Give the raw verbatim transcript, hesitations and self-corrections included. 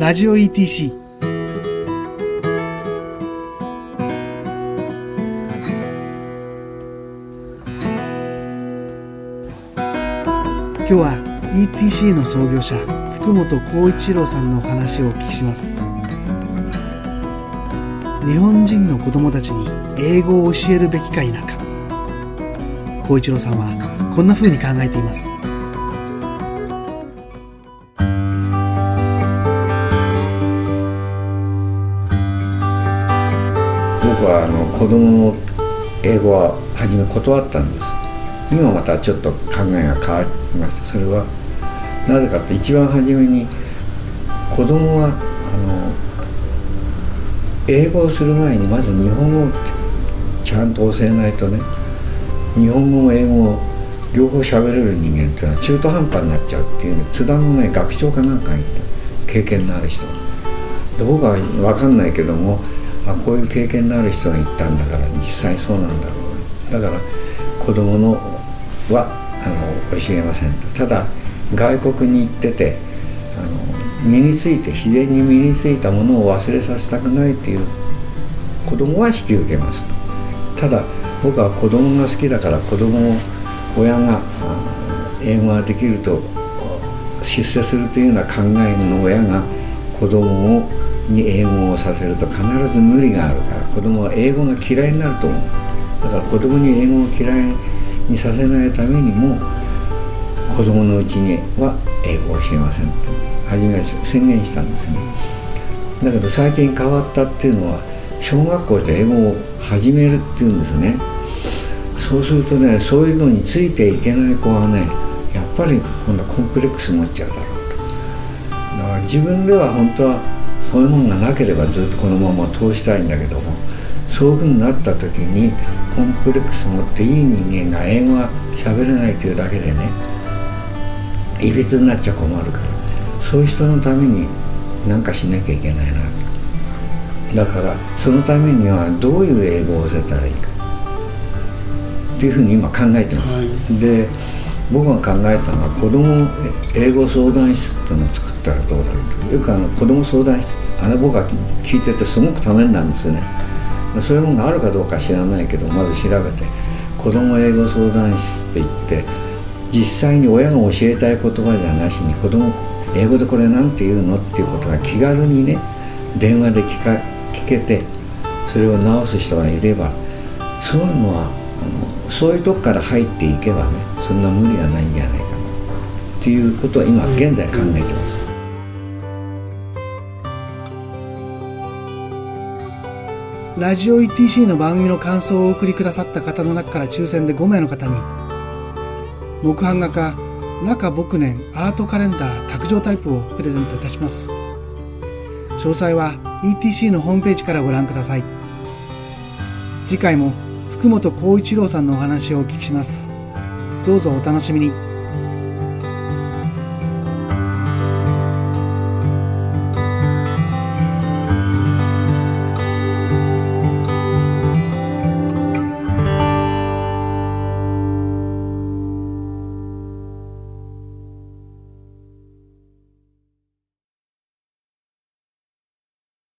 ラジオ イーティーシー。 今日は イーティーシー の創業者福本浩一郎さんのお話をお聞きします。日本人の子どもたちに英語を教えるべきか否か、浩一郎さんはこんな風に考えています。 僕はあの子供の英語は初め断ったんです。今またちょっと考えが変わりました。それはなぜかって、一番初めに子供はあの英語をする前にまず日本語をちゃんと教えないとね、日本語も英語も両方喋れる人間っていうのは中途半端になっちゃうっていうね、津田のね学長かなんか言った経験のある人で、僕は分かんないけども、あこういう経験のある人が言ったんだから実際そうなんだろう。だから子供のはあの教えませんと。ただ外国に行っててあの身について自然に身についたものを忘れさせたくないっていう子供は引き受けますと。ただ僕は子供が好きだから、子供を親が英語ができると出世するというような考えの親が子供をに英語をさせると必ず無理があるから、子供は英語が嫌いになると思う。だから子供に英語を嫌いにさせないためにも子供のうちには英語を教えませんと初めは宣言したんですね。だけど最近変わったっていうのは、小学校で英語を始めるっていうんですね。そうするとね、そういうのについていけない子はね、やっぱり今度はコンプレックス持っちゃうだろうと。だから自分では本当はそういうものがなければずっとこのまま通したいんだけども、そういうふうになった時にコンプレックス持っていい人間が英語が喋れないというだけでね、いびつになっちゃ困るから、そういう人のために何かしなきゃいけないなと。だからそのためにはどういう英語を教えたらいいかっていうふうに今考えてます、はい、で僕が考えたのは、子ども英語相談室っていうのを作ったらどうだろうと。よくあの子ども相談室、あれ僕が聞いててすごくためになるんですよね。そういうものがあるかどうか知らないけど、まず調べて子ども英語相談室って言って、実際に親が教えたい言葉じゃなしに、子ども英語でこれなんて言うのっていうことが気軽にね電話で聞か聞けて、それを直す人がいれば、そういうのはあのそういうとこから入っていけばね、そんな無理がないんじゃないかなっていうことは今現在考えてます。 ラジオ イーティーシー の番組の感想をお送りくださった方の中から抽選でごめいの方に、木版画家中牧年アートカレンダー卓上タイプをプレゼントいたします。詳細は イーティーシー のホームページからご覧ください。次回も福本浩一郎さんのお話をお聞きします。どうぞお楽しみに。